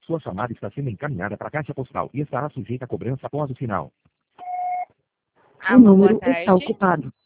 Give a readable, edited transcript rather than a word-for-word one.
Sua chamada está sendo encaminhada para a caixa postal e estará sujeita a cobrança após o sinal. O número está tarde. ocupado.